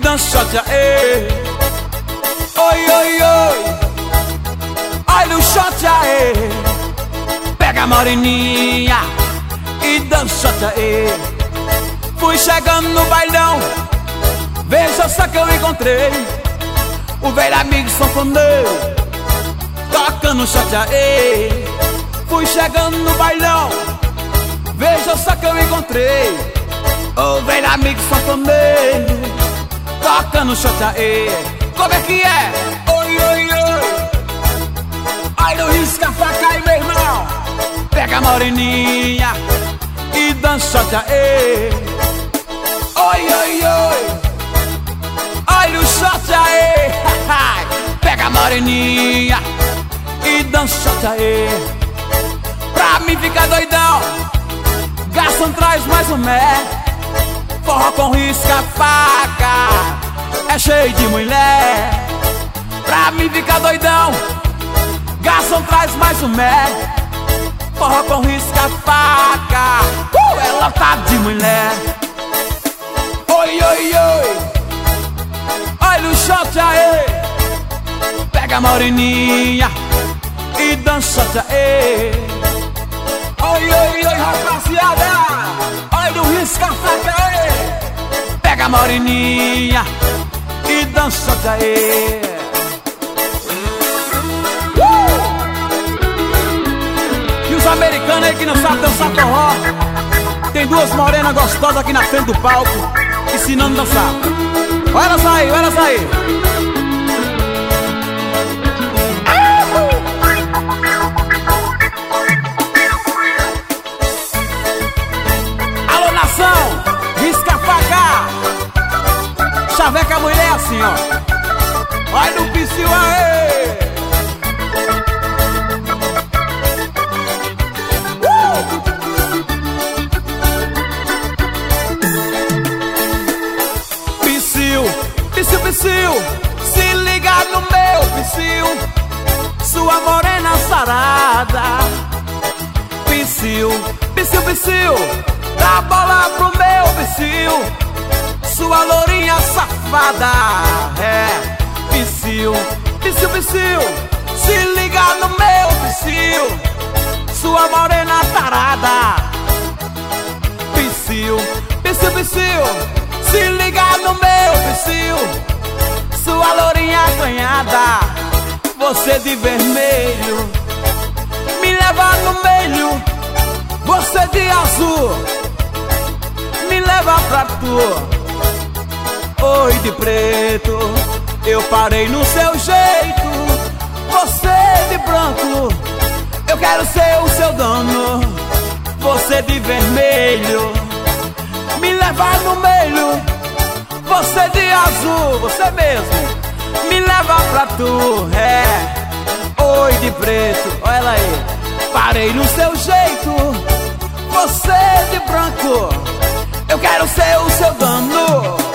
dançote aê. Oi, oi, oi, olha o shot aê. Pega a moreninha e dançote aê. Fui chegando no bailão, veja só que eu encontrei o velho amigo sanfoneiro tocando shot aê. Fui chegando no bailão, veja só que eu encontrei o velho amigo sanfoneiro tocando shot aê. Como é que é? Oi, oi, oi, olha o risca-faca aí, meu irmão. Pega a moreninha e dança shot aê. Oi, oi, oi, olha o shot aê. Pega a moreninha e dança shot aê. Pra mim ficar doidão, garçom traz mais um mé. Forró com risca-faca é cheio de mulher. Pra mim ficar doidão, garçom traz mais um mé. Forró com risca-faca é lotado de mulher. Oi, oi, oi, olha o shot aê. Pega a moreninha e dança shot aê. Oi, oi, oi, rapaziada, olha o risca-faca aê. Pega a moreninha e dança shot aê. E os americanos aí que não sabem dançar forró, tem duas morenas gostosas aqui na frente do palco ensinando a dançar. Olha elas aí, olha elas aí. Alô, nação, risca-faca, chaveca a mulher assim, ó. Olha no piscil aê. Piscil, piscil, se liga no meu piscil, sua morena sarada. Piscil, piscil, piscil, dá bola pro meu piscil, sua lourinha safada. É, piscil, piscil, piscil, se liga no meu piscil, sua morena tarada. Piscil, piscil, piscil, se liga no meu piscil, sua lourinha acanhada. Você de vermelho me leva no meio, você de azul me leva pra tu. Oi, de preto, eu parei no seu jeito, você de branco, eu quero ser o seu dono. Você de vermelho me leva no meio, você de azul, você mesmo, me leva pra tu. É, oi, de preto, olha ela aí, parei no seu jeito, você de branco, eu quero ser o seu dono.